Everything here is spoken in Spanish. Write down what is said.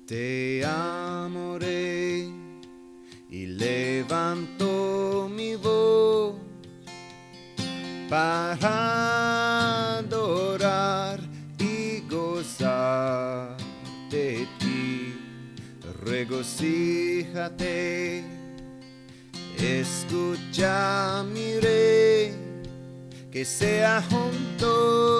Te amaré y levanto mi voz para adorar y gozar de ti. Regocíjate, escucha mi rey, que sea junto